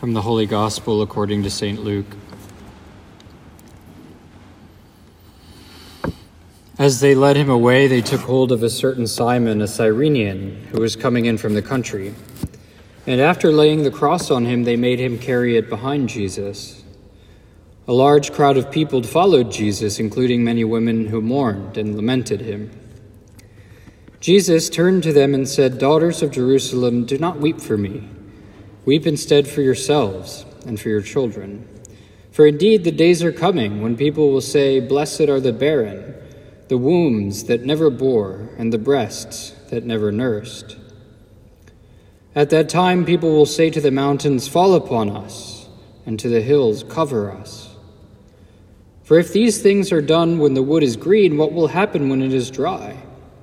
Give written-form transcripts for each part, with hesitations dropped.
From the Holy Gospel according to St. Luke. As they led him away, they took hold of a certain Simon, a Cyrenian, who was coming in from the country. And after laying the cross on him, they made him carry it behind Jesus. A large crowd of people followed Jesus, including many women who mourned and lamented him. Jesus turned to them and said, "Daughters of Jerusalem, do not weep for me. Weep instead for yourselves and for your children. For indeed the days are coming when people will say, 'Blessed are the barren, the wombs that never bore, and the breasts that never nursed.' At that time people will say to the mountains, 'Fall upon us,' and to the hills, 'Cover us.' For if these things are done when the wood is green, what will happen when it is dry?"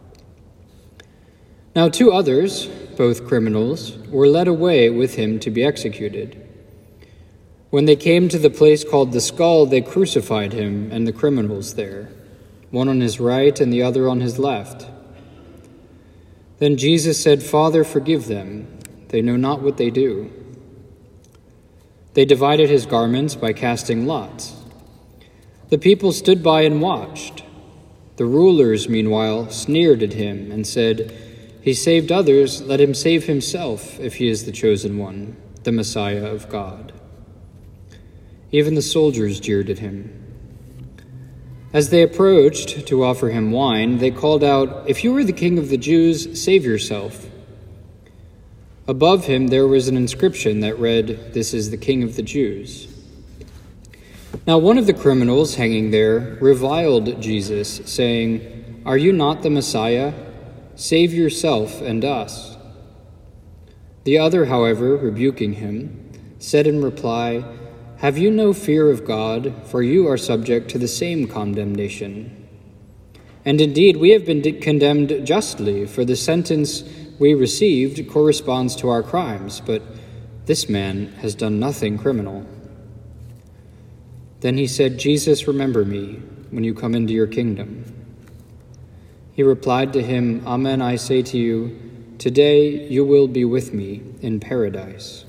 Now 2 others, both criminals, were led away with him to be executed. When they came to the place called the Skull, they crucified him and the criminals there, one on his right and the other on his left. Then Jesus said, "Father, forgive them. They know not what they do." They divided his garments by casting lots. The people stood by and watched. The rulers, meanwhile, sneered at him and said, "He saved others, let him save himself if he is the chosen one, the Messiah of God." Even the soldiers jeered at him. As they approached to offer him wine, they called out, "If you are the king of the Jews, save yourself." Above him there was an inscription that read, "This is the King of the Jews." Now one of the criminals hanging there reviled Jesus, saying, "Are you not the Messiah? Save yourself and us." The other, however, rebuking him, said in reply, "Have you no fear of God? For you are subject to the same condemnation. And indeed, we have been condemned justly, for the sentence we received corresponds to our crimes, but this man has done nothing criminal." Then he said, "Jesus, remember me when you come into your kingdom." He replied to him, "Amen, I say to you, today you will be with me in paradise."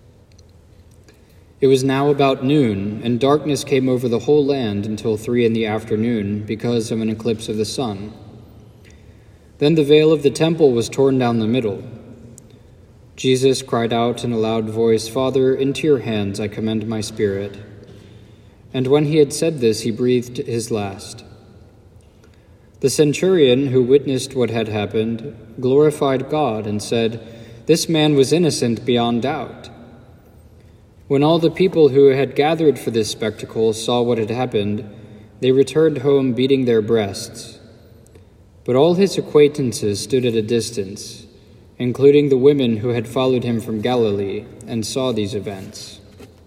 It was now about noon, and darkness came over the whole land until 3 p.m. because of an eclipse of the sun. Then the veil of the temple was torn down the middle. Jesus cried out in a loud voice, "Father, into your hands I commend my spirit." And when he had said this, he breathed his last. The centurion who witnessed what had happened glorified God and said, "This man was innocent beyond doubt." When all the people who had gathered for this spectacle saw what had happened, they returned home beating their breasts. But all his acquaintances stood at a distance, including the women who had followed him from Galilee and saw these events.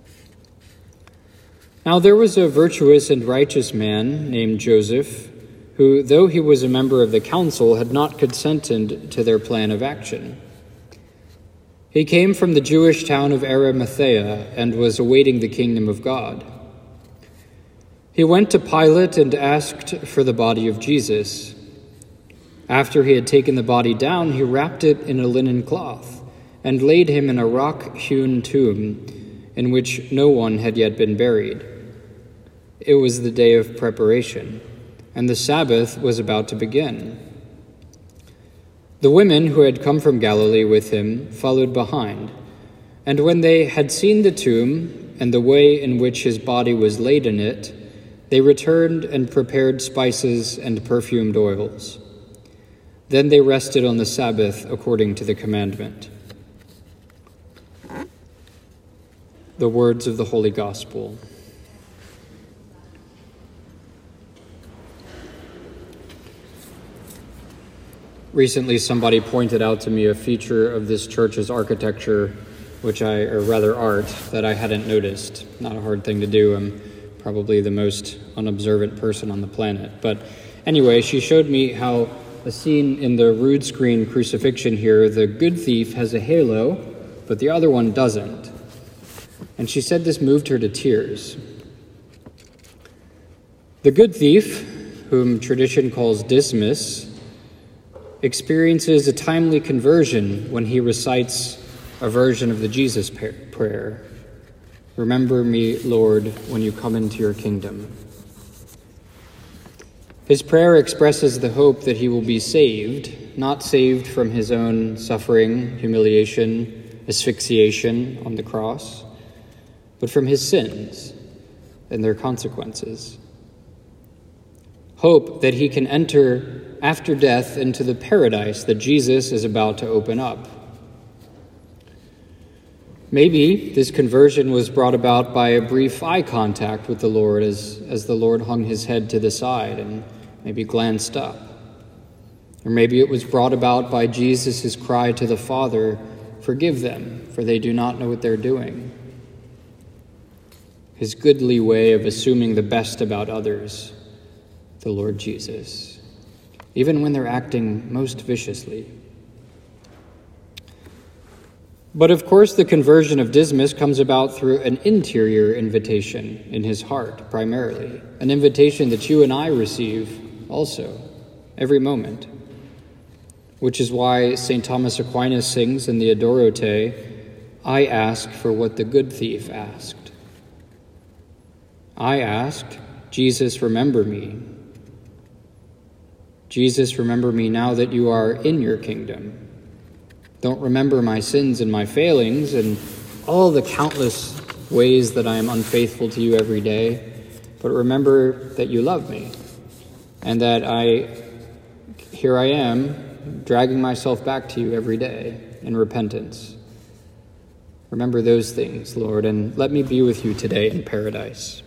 Now there was a virtuous and righteous man named Joseph, who, though he was a member of the council, had not consented to their plan of action. He came from the Jewish town of Arimathea and was awaiting the kingdom of God. He went to Pilate and asked for the body of Jesus. After he had taken the body down, he wrapped it in a linen cloth and laid him in a rock-hewn tomb in which no one had yet been buried. It was the day of preparation, and the Sabbath was about to begin. The women who had come from Galilee with him followed behind, and when they had seen the tomb and the way in which his body was laid in it, they returned and prepared spices and perfumed oils. Then they rested on the Sabbath according to the commandment. The words of the Holy Gospel. Recently, somebody pointed out to me a feature of this church's architecture, art, that I hadn't noticed. Not a hard thing to do. I'm probably the most unobservant person on the planet. But anyway, she showed me how a scene in the rood screen crucifixion here, the good thief has a halo, but the other one doesn't. And she said this moved her to tears. The good thief, whom tradition calls Dismas, experiences a timely conversion when he recites a version of the Jesus prayer. Remember me, Lord, when you come into your kingdom. His prayer expresses the hope that he will be saved, not saved from his own suffering, humiliation, asphyxiation on the cross, but from his sins and their consequences. Hope that he can enter after death into the paradise that Jesus is about to open up. Maybe this conversion was brought about by a brief eye contact with the Lord as the Lord hung his head to the side and maybe glanced up. Or maybe it was brought about by Jesus' cry to the Father, "Forgive them, for they do not know what they're doing." His goodly way of assuming the best about others, the Lord Jesus, even when they're acting most viciously. But of course, the conversion of Dismas comes about through an interior invitation in his heart, primarily, an invitation that you and I receive also, every moment, which is why St. Thomas Aquinas sings in the Adoro, "I ask for what the good thief asked." I asked, "Jesus, remember me. Jesus, remember me now that you are in your kingdom. Don't remember my sins and my failings and all the countless ways that I am unfaithful to you every day, but remember that you love me and that here I am dragging myself back to you every day in repentance. Remember those things, Lord, and let me be with you today in paradise."